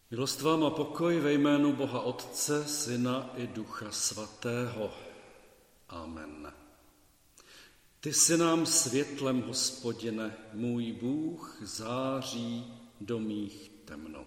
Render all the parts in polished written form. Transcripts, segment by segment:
Milost vám a pokoj ve jménu Boha Otce, Syna i Ducha Svatého. Amen. Ty jsi nám světlem, Hospodine, můj Bůh září do mých temnot.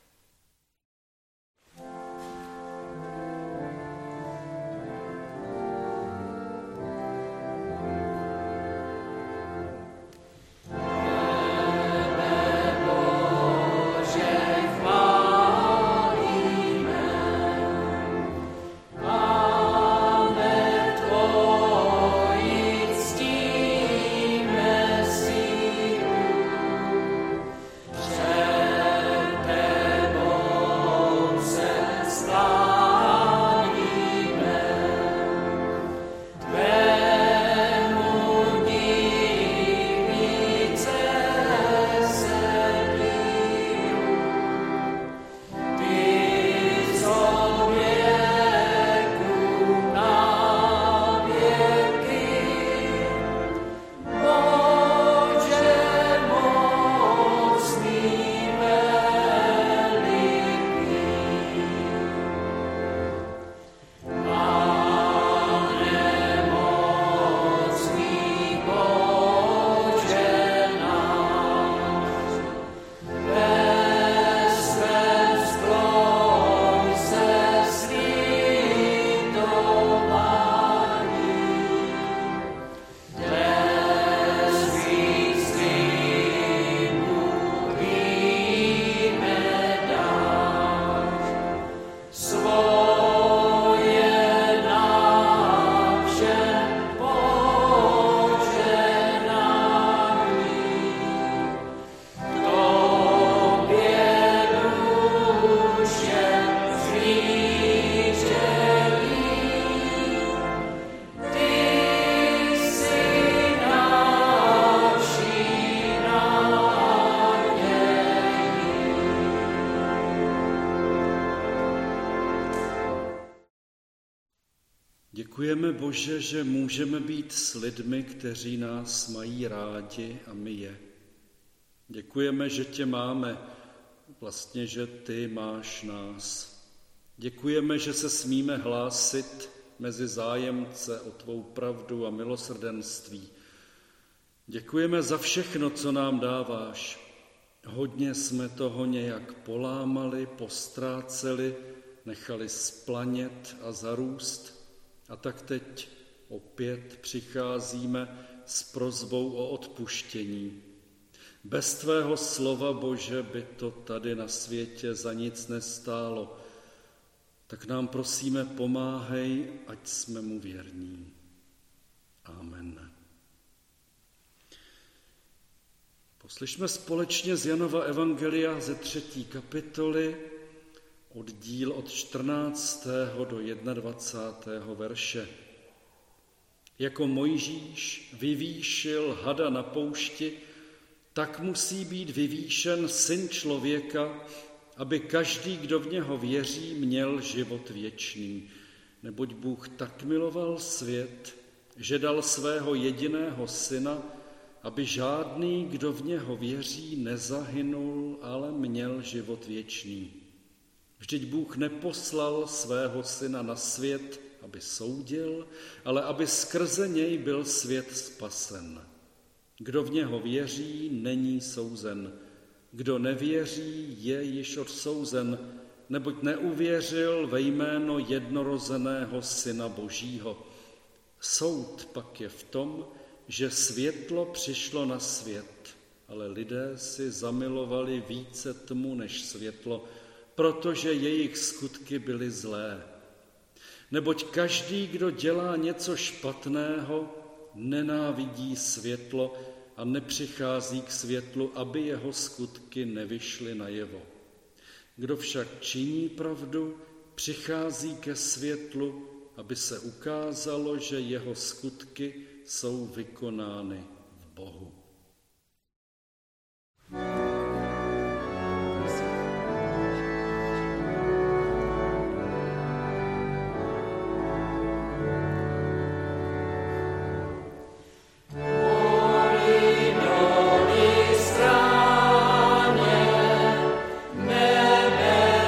Děkujeme, Bože, že můžeme být s lidmi, kteří nás mají rádi a my je. Děkujeme, že tě máme, vlastně, že ty máš nás. Děkujeme, že se smíme hlásit mezi zájemce o tvou pravdu a milosrdenství. Děkujeme za všechno, co nám dáváš. Hodně jsme toho nějak polámali, postráceli, nechali splanět a zarůst. A tak teď opět přicházíme s prosbou o odpuštění. Bez tvého slova, Bože, by to tady na světě za nic nestálo. Tak nám prosíme, pomáhej, ať jsme mu věrní. Amen. Poslyšme společně z Janova evangelia ze 3. kapitoly, oddíl od 14. do 21. verše. Jako Mojžíš vyvýšil hada na poušti, tak musí být vyvýšen Syn člověka, aby každý, kdo v něho věří, měl život věčný. Neboť Bůh tak miloval svět, že dal svého jediného syna, aby žádný, kdo v něho věří, nezahynul, ale měl život věčný. Vždyť Bůh neposlal svého syna na svět, aby soudil, ale aby skrze něj byl svět spasen. Kdo v něho věří, není souzen. Kdo nevěří, je již odsouzen, neboť neuvěřil ve jméno jednorozeného Syna Božího. Soud pak je v tom, že světlo přišlo na svět, ale lidé si zamilovali více tmu než světlo, protože jejich skutky byly zlé. Neboť každý, kdo dělá něco špatného, nenávidí světlo a nepřichází k světlu, aby jeho skutky nevyšly najevo. Kdo však činí pravdu, přichází ke světlu, aby se ukázalo, že jeho skutky jsou vykonány v Bohu. Nebe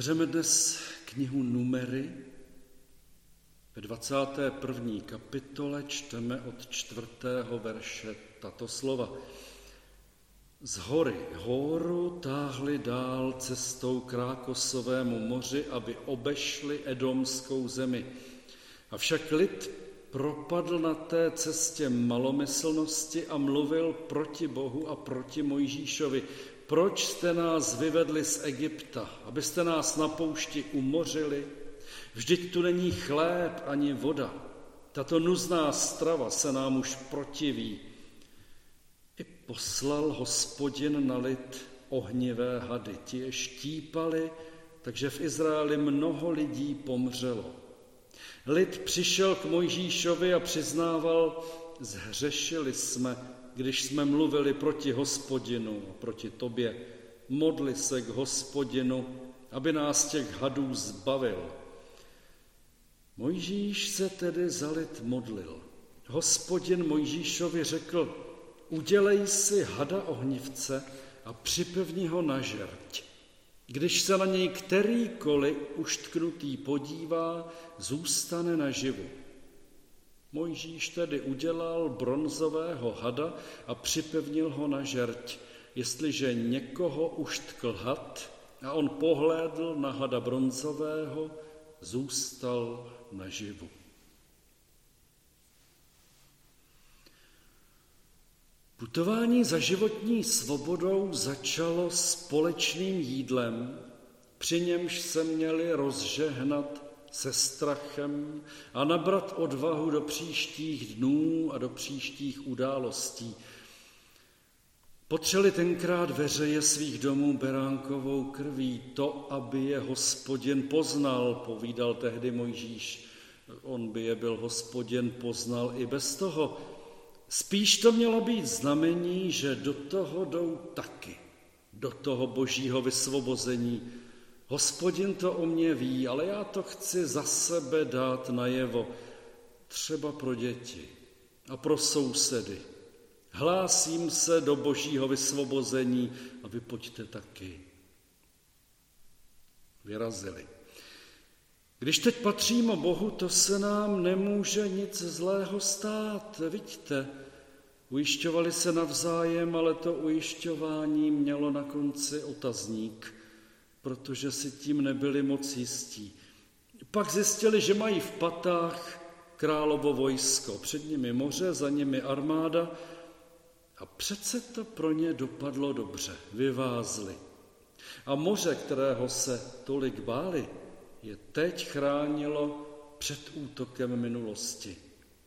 Otevřeme dnes knihu Numery. Ve 21. kapitole čteme od 4. verše tato slova. Z hory Hóru táhli dál cestou k Rákosovému moři, aby obešli edomskou zemi. Avšak lid propadl na té cestě malomyslnosti a mluvil proti Bohu a proti Mojžíšovi. Proč jste nás vyvedli z Egypta, abyste nás na poušti umořili? Vždyť tu není chléb ani voda. Tato nuzná strava se nám už protiví. I poslal Hospodin na lid ohnivé hady. Ti je štípali, takže v Izraeli mnoho lidí pomřelo. Lid přišel k Mojžíšovi a přiznával, zhřešili jsme, když jsme mluvili proti Hospodinu a proti tobě. Modli se k Hospodinu, aby nás těch hadů zbavil. Mojžíš se tedy za lid modlil. Hospodin Mojžíšovi řekl, udělej si hada ohnivce a připevni ho na žerť. Když se na něj kterýkoliv uštknutý podívá, zůstane naživu. Mojžíš tedy udělal bronzového hada a připevnil ho na žerť. Jestliže někoho uštkl had a on pohlédl na hada bronzového, zůstal naživu. Putování za životní svobodou začalo společným jídlem, při němž se měli rozžehnat se strachem a nabrat odvahu do příštích dnů a do příštích událostí. Potřeli tenkrát veřeje svých domů beránkovou krví, to, aby je Hospodin poznal, povídal tehdy Mojžíš. On by je byl Hospodin poznal i bez toho. Spíš to mělo být znamení, že do toho jdou taky, do toho božího vysvobození. Hospodin to o mě ví, ale já to chci za sebe dát najevo, třeba pro děti a pro sousedy. Hlásím se do božího vysvobození a vy pojďte taky. Vyrazili. Když teď patříme Bohu, to se nám nemůže nic zlého stát, vidíte. Ujišťovali se navzájem, ale to ujišťování mělo na konci otazník, protože si tím nebyli moc jistí. Pak zjistili, že mají v patách královo vojsko, před nimi moře, za nimi armáda a přece to pro ně dopadlo dobře, vyvázli. A moře, kterého se tolik báli, je teď chránilo před útokem minulosti.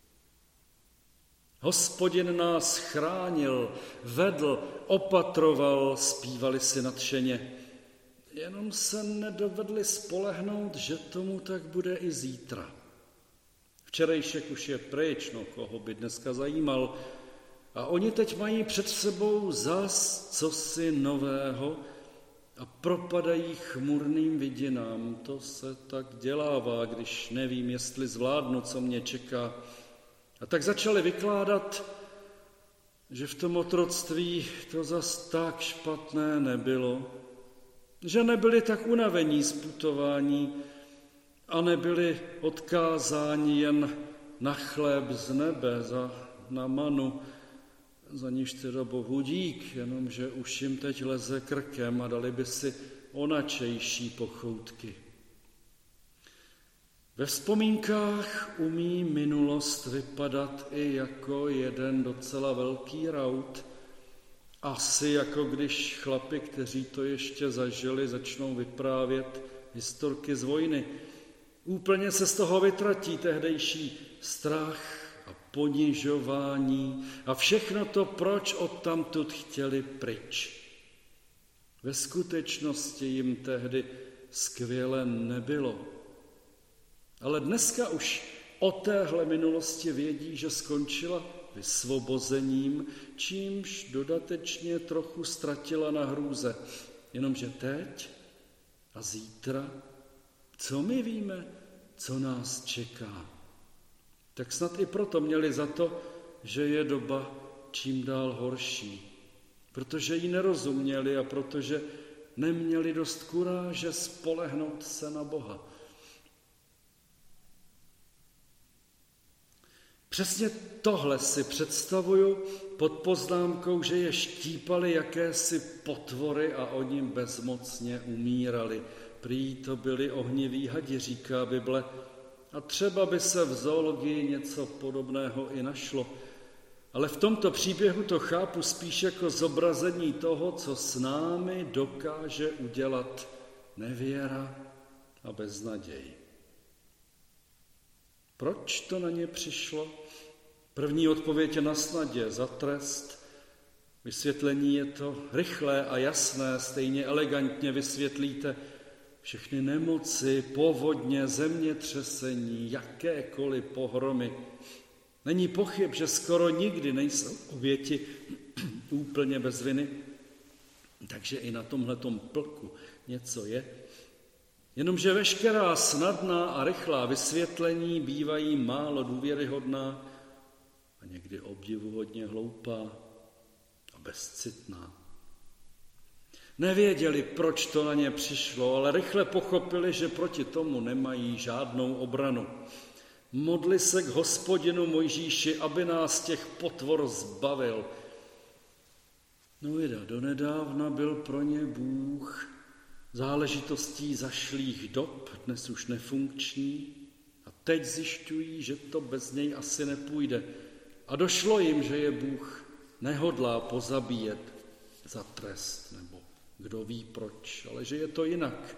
Hospodin nás chránil, vedl, opatroval, zpívali si nadšeně. Jenom se nedovedli spolehnout, že tomu tak bude i zítra. Včerejšek už je pryč, koho by dneska zajímal. A oni teď mají před sebou zas cosi nového a propadají chmurným vidinám. To se tak dělává, když nevím, jestli zvládnu, co mě čeká. A tak začali vykládat, že v tom otroctví to zas tak špatné nebylo, že nebyli tak unavení z putování a nebyli odkázáni jen na chléb z nebe, na manu, za níž teda Bohu dík, jenomže už jim teď leze krkem a dali by si onačejší pochoutky. Ve vzpomínkách umí minulost vypadat i jako jeden docela velký raut, asi jako když chlapi, kteří to ještě zažili, začnou vyprávět historky z vojny. Úplně se z toho vytratí tehdejší strach a ponižování a všechno to, proč odtamtud chtěli pryč. Ve skutečnosti jim tehdy skvěle nebylo. Ale dneska už o téhle minulosti vědí, že skončila vysvobozením, čímž dodatečně trochu ztratila na hrůze. Jenomže teď a zítra, co my víme, co nás čeká? Tak snad i proto měli za to, že je doba čím dál horší. Protože jí nerozuměli a protože neměli dost kuráže spolehnout se na Boha. Přesně tohle si představuju pod poznámkou, že je štípali jakési potvory a oni bezmocně umírali. Prý to byli ohniví hadi, říká Bible. A třeba by se v zoologii něco podobného i našlo. Ale v tomto příběhu to chápu spíš jako zobrazení toho, co s námi dokáže udělat nevěra a beznaděj. Proč to na ně přišlo? První odpověď je nasnadě, za trest. Vysvětlení je to rychlé a jasné, stejně elegantně vysvětlíte všechny nemoci, povodně, zemětřesení, jakékoliv pohromy. Není pochyb, že skoro nikdy nejsou oběti úplně bez viny, takže i na tomhletom plku něco je. Jenomže veškerá snadná a rychlá vysvětlení bývají málo důvěryhodná a někdy obdivuhodně hloupá a bezcitná. Nevěděli, proč to na ně přišlo, ale rychle pochopili, že proti tomu nemají žádnou obranu. Modli se k Hospodinu Mojžíši, aby nás těch potvor zbavil. No donedávna byl pro ně Bůh záležitostí zašlých dob, dnes už nefunkční, a teď zjišťují, že to bez něj asi nepůjde. A došlo jim, že je Bůh nehodlá pozabíjet za trest, nebo kdo ví proč, ale že je to jinak.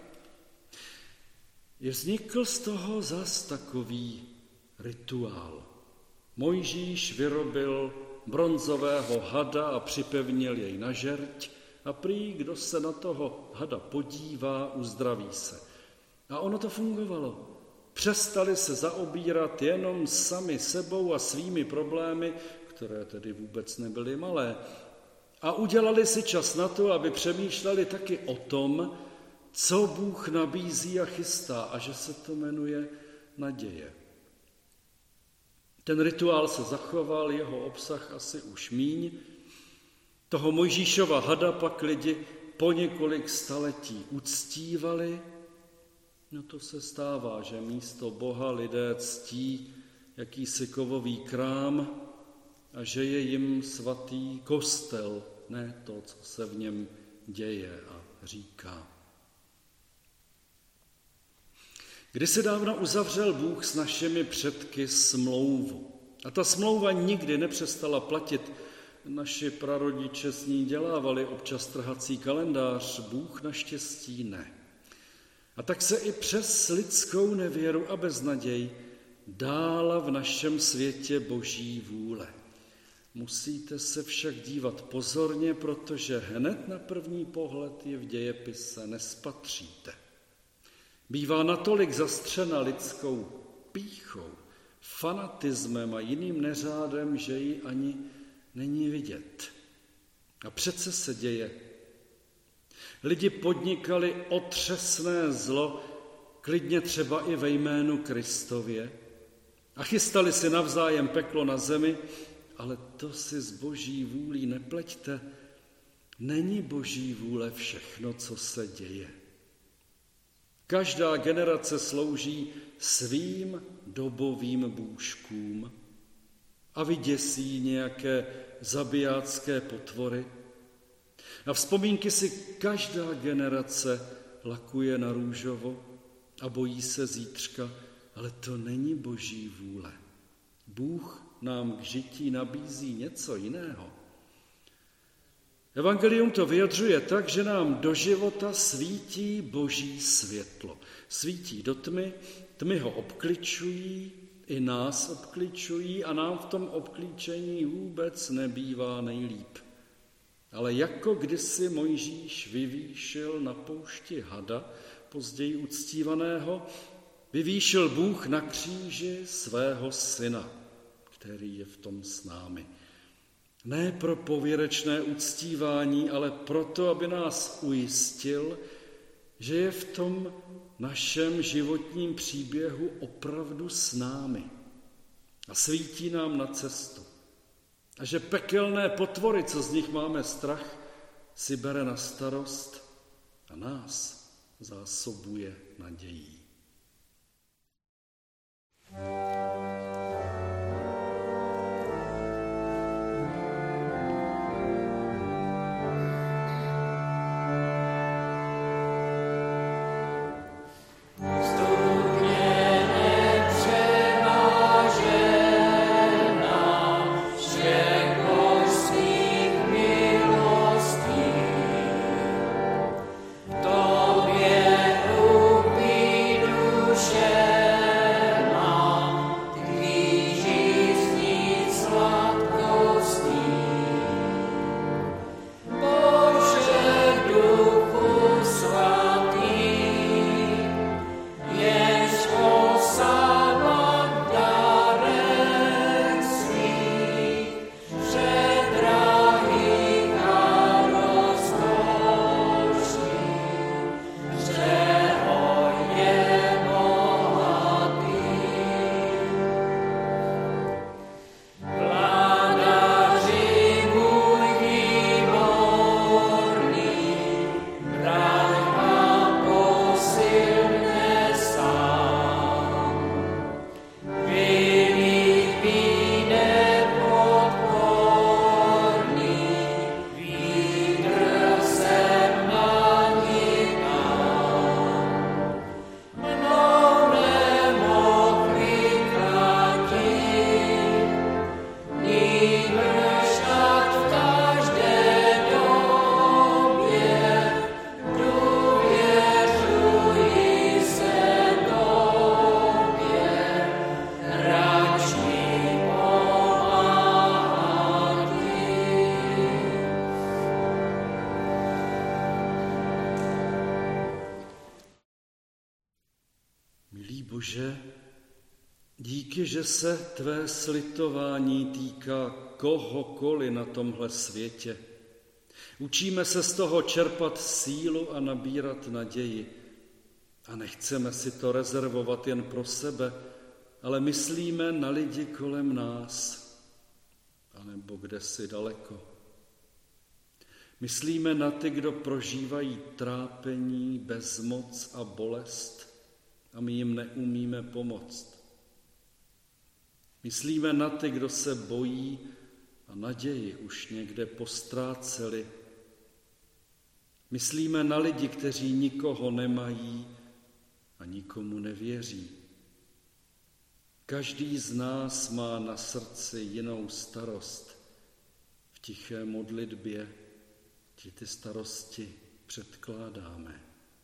I vznikl z toho zas takový rituál. Mojžíš vyrobil bronzového hada a připevnil jej na žerť a prý, kdo se na toho hada podívá, uzdraví se. A ono to fungovalo. Přestali se zaobírat jenom sami sebou a svými problémy, které tedy vůbec nebyly malé. A udělali si čas na to, aby přemýšleli taky o tom, co Bůh nabízí a chystá, a že se to jmenuje naděje. Ten rituál se zachoval, jeho obsah asi už míň. Toho Mojžíšova hada pak lidi po několik staletí uctívali. No to se stává, že místo Boha lidé ctí jakýsi kovový krám a že je jim svatý kostel, ne to, co se v něm děje a říká. Kdysi dávno uzavřel Bůh s našimi předky smlouvu. A ta smlouva nikdy nepřestala platit. Naši prarodiče s ní dělávali občas trhací kalendář, Bůh naštěstí ne. A tak se i přes lidskou nevěru a beznaděj dála v našem světě Boží vůle. Musíte se však dívat pozorně, protože hned na první pohled je v dějepise nespatříte. Bývá natolik zastřena lidskou pýchou, fanatismem a jiným neřádem, že ji ani není vidět. A přece se děje. Lidi podnikali otřesné zlo, klidně třeba i ve jménu Kristově, a chystali si navzájem peklo na zemi, ale to si s Boží vůlí nepleťte. Není Boží vůle všechno, co se děje. Každá generace slouží svým dobovým bůžkům a vyděsí nějaké zabijácké potvory. A vzpomínky si každá generace lakuje na růžovo a bojí se zítřka, ale to není Boží vůle. Bůh nám k žití nabízí něco jiného. Evangelium to vyjadřuje tak, že nám do života svítí Boží světlo. Svítí do tmy, tmy ho obkličují, i nás obkličují a nám v tom obklíčení vůbec nebývá nejlíp. Ale jako kdysi Mojžíš vyvýšil na poušti hada, později uctívaného, vyvýšil Bůh na kříži svého syna, který je v tom s námi. Ne pro pověrečné uctívání, ale proto, aby nás ujistil, že je v tom našem životním příběhu opravdu s námi a svítí nám na cestu. A že pekelné potvory, co z nich máme strach, si bere na starost a nás zásobuje nadějí. Milý Bože, díky, že se tvé slitování týká kohokoliv na tomhle světě. Učíme se z toho čerpat sílu a nabírat naději. A nechceme si to rezervovat jen pro sebe, ale myslíme na lidi kolem nás, anebo kdesi daleko. Myslíme na ty, kdo prožívají trápení, bezmoc a bolest a my jim neumíme pomoct. Myslíme na ty, kdo se bojí a naději už někde postráceli. Myslíme na lidi, kteří nikoho nemají a nikomu nevěří. Každý z nás má na srdci jinou starost. V tiché modlitbě ti ty starosti předkládáme.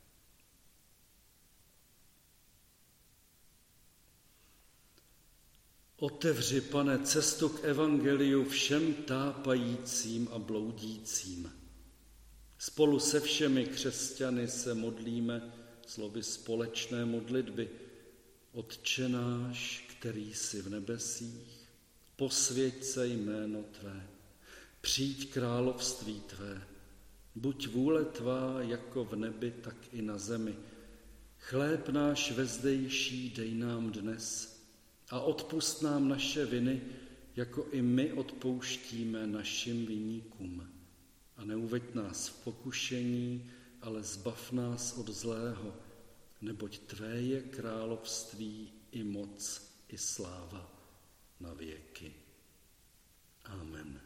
Otevři, Pane, cestu k evangeliu všem tápajícím a bloudícím. Spolu se všemi křesťany se modlíme slovy společné modlitby. Otče náš, který jsi v nebesích, posvěť se jméno tvé, přijď království tvé, buď vůle tvá jako v nebi, tak i na zemi. Chléb náš vezdejší dej nám dnes a odpusť nám naše viny, jako i my odpouštíme našim viníkům. A neuveď nás v pokušení, ale zbav nás od zlého, neboť tvé je království i moc, i sláva na věky. Amen.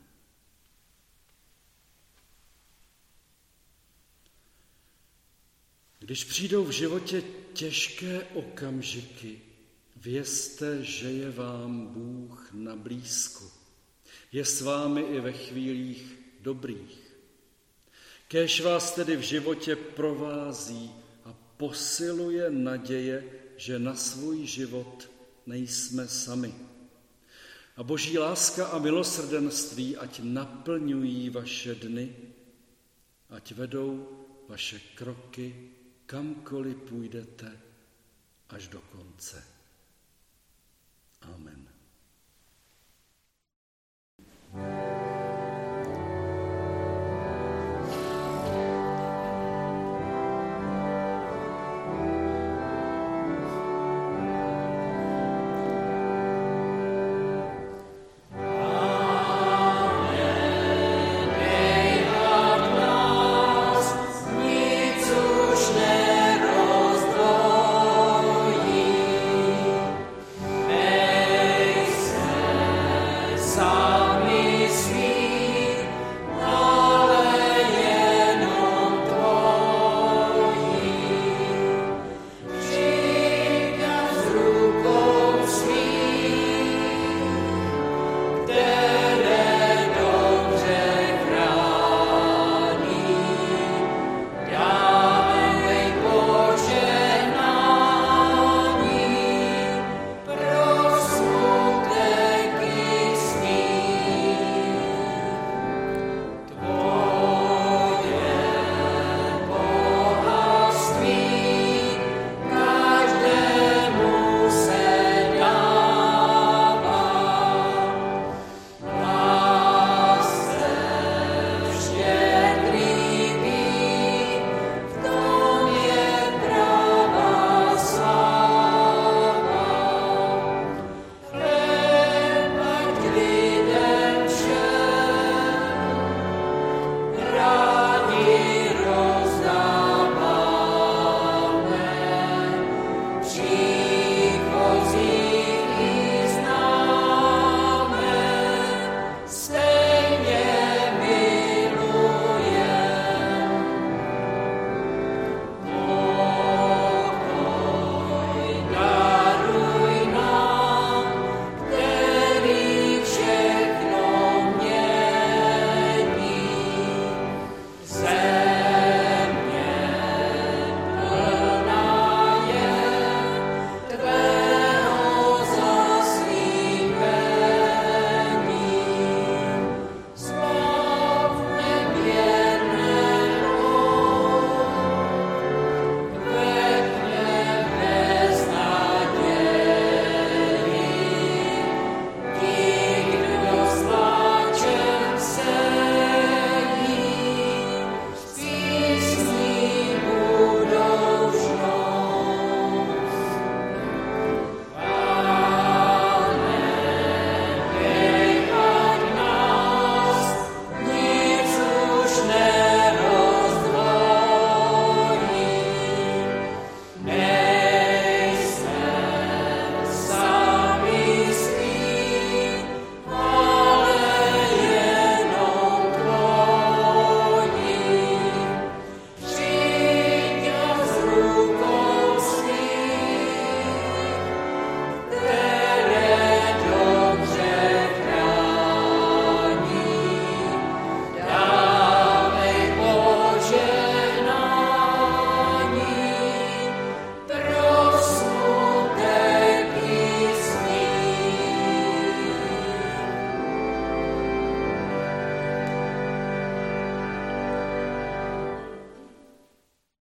Když přijdou v životě těžké okamžiky, vězte, že je vám Bůh na blízku. Je s vámi i ve chvílích dobrých. Kéž vás tedy v životě provází a posiluje naděje, že na svůj život nejsme sami. A Boží láska a milosrdenství ať naplňují vaše dny, ať vedou vaše kroky, kamkoliv půjdete až do konce. Amen.